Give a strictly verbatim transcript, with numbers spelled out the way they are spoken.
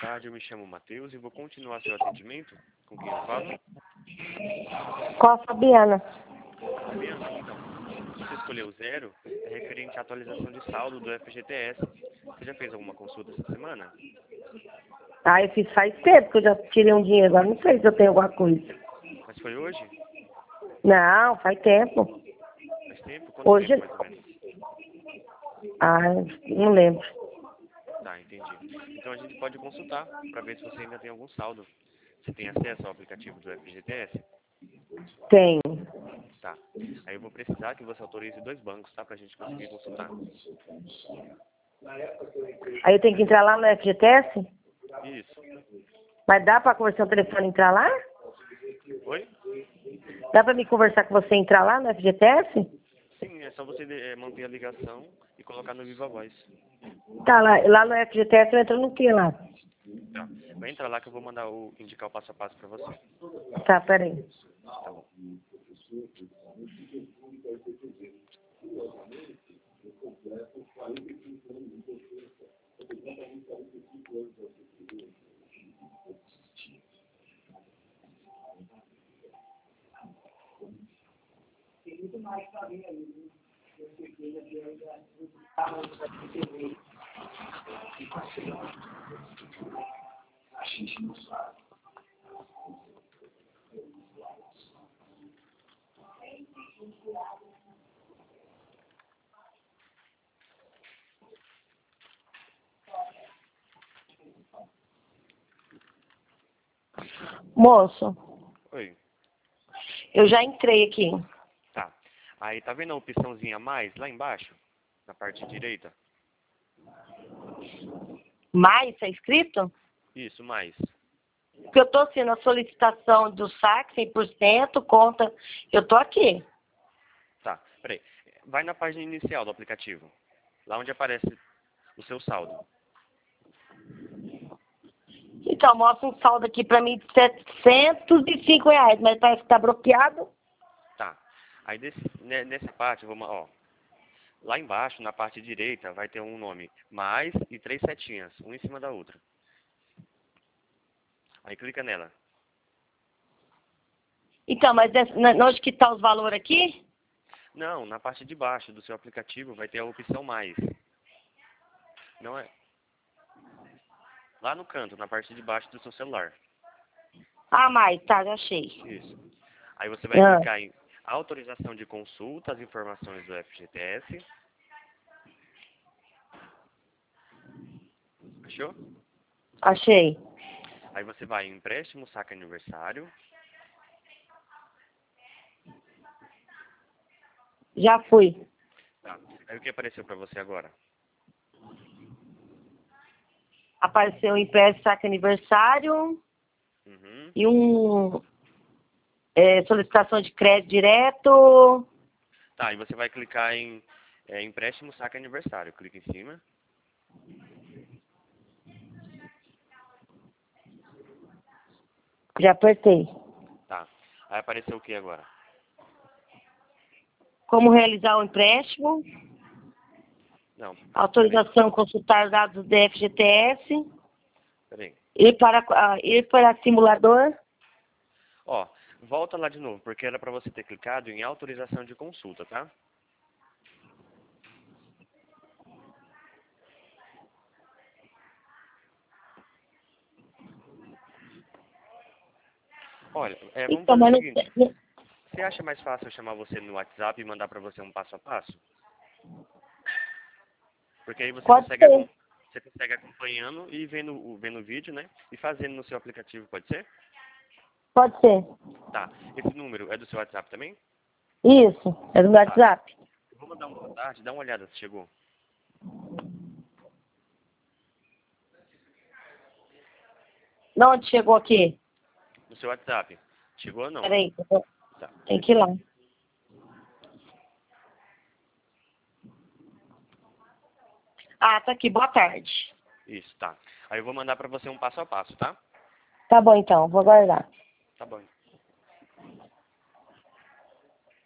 tarde, eu me chamo Matheus e vou continuar seu atendimento. Com quem eu falo? Com a Fabiana. Fabiana, então, você escolheu zero, é referente à atualização de saldo do F G T S. Você já fez alguma consulta essa semana? Ah, eu fiz faz tempo que eu já tirei um dinheiro, agora não sei se eu tenho alguma coisa. Mas foi hoje? Não, faz tempo. Faz tempo? Quanto Hoje. tempo, mais ou menos? Ah, não lembro. Tá, entendi. Então a gente pode consultar para ver se você ainda tem algum saldo. Você tem acesso ao aplicativo do F G T S? Tenho. Tá. Aí eu vou precisar que você autorize dois bancos, tá? Pra gente conseguir consultar. Aí eu tenho que entrar lá no F G T S? Isso. Mas dá pra conversar no telefone e entrar lá? Oi? Dá pra me conversar com você e entrar lá no F G T S? Sim, é só você é, manter a ligação e colocar no Viva Voz. Tá, lá, lá no F G T S eu entro no que lá? Tá. Vai entrar lá que eu vou mandar o indicar o passo a passo pra você. Tá, peraí. Tá bom. Moço, Oi. eu já entrei aqui. Tá. Aí tá vendo a opçãozinha mais lá embaixo? Na parte direita? Mais, tá escrito? Isso, mais. Porque eu tô assim, na solicitação do saque, cem por cento, conta. Eu tô aqui. Tá, peraí. Vai na página inicial do aplicativo. Lá onde aparece o seu saldo. Então, mostra um saldo aqui pra mim de setecentos e cinco reais, mas parece que tá bloqueado. Tá. Aí desse, né, nessa parte, vamos, ó. Lá embaixo, na parte direita, vai ter um nome mais e três setinhas, uma em cima da outra. Aí clica nela. Então, mas nessa- na- onde que tá os valores aqui? Não, na parte de baixo do seu aplicativo vai ter a opção mais. Não é? Lá no canto, na parte de baixo do seu celular. Ah, mais, tá, já achei. Isso. Aí você vai Ah, clicar em autorização de consulta, as informações do F G T S. Achou? achei. Aí você vai em empréstimo, saque aniversário. Já fui. Tá. Aí o que apareceu pra você agora? Apareceu o empréstimo, saque aniversário Uhum. e um é, solicitação de crédito direto. Tá, aí você vai clicar em é, empréstimo, saque aniversário. Clica em cima. Já apertei. Tá. Aí apareceu o que agora? Como realizar o empréstimo? Não, peraí, Autorização consultar dados do F G T S. peraí. Ir para, ah, ir para simulador. Ó, volta lá de novo, porque era pra você ter clicado em autorização de consulta, tá? Olha, é, vamos Então, fazer o mas não, seguinte. não- Você acha mais fácil eu chamar você no WhatsApp e mandar pra você um passo a passo? Porque aí você pode consegue, ser. acom- você consegue acompanhando e vendo, o- vendo o vídeo, né? E fazendo no seu aplicativo, pode ser? Pode ser. Tá. Esse número é do seu WhatsApp também? Isso. É do meu Tá. WhatsApp. Eu vou mandar um boa tarde, dá uma olhada se chegou. Não, onde chegou aqui? No seu WhatsApp. Chegou ou não? Peraí. eu vou- Tá. Tem que ir lá. Ah, tá aqui. Boa tarde. Isso, tá. Aí eu vou mandar pra você um passo a passo, tá? Tá bom, então. Vou aguardar. Tá bom.